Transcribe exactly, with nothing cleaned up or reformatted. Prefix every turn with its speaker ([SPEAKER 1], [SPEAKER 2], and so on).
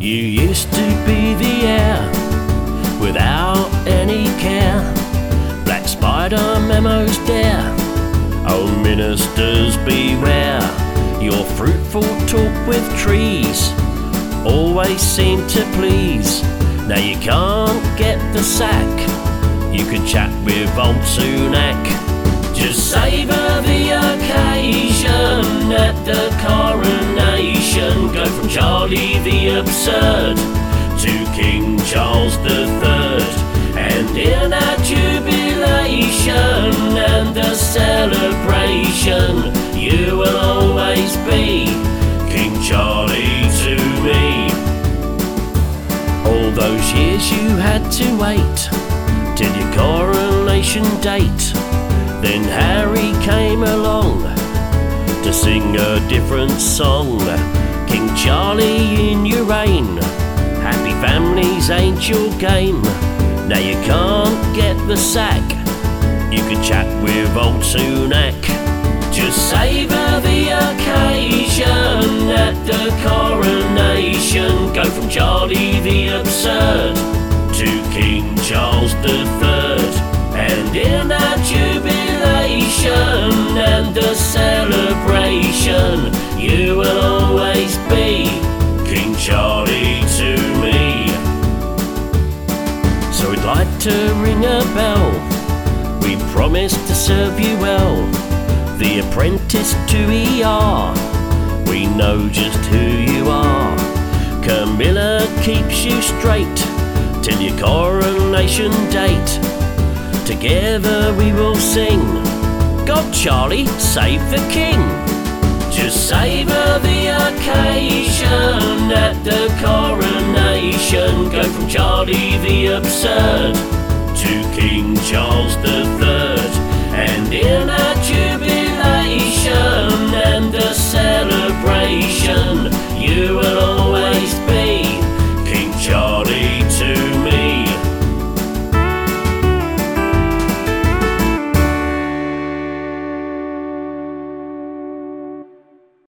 [SPEAKER 1] You used to be the heir without any care. Black spider memos dare. Oh, ministers beware. Your fruitful talk with trees always seemed to please. Now you can't get the sack. You can chat with old Sunak. Just savour the occasion at the coronation. Go from Charlie the Absurd to King Charles the Third. And in our jubilation and the celebration, you will always be King Charlie to me. All those years you had to wait till your coronation date. Then Harry came along to sing a different song. King Charlie in your reign, happy families ain't your game. Now you can't get the sack. You can chat with old Sunak. Just savour the occasion at the coronation. Go from Charlie the Absurd to King Charles the Third. And in our jubilation and the celebration, you will always be King Charlie to me. So we'd like to ring a bell. We promise to serve you well. The apprentice to E R, we know just who you are. Camilla keeps you straight till your coronation date. Together we will sing, God Charlie, save the king. Just savour the occasion at the coronation. Go from Charlie the Absurd to King Charles the Third.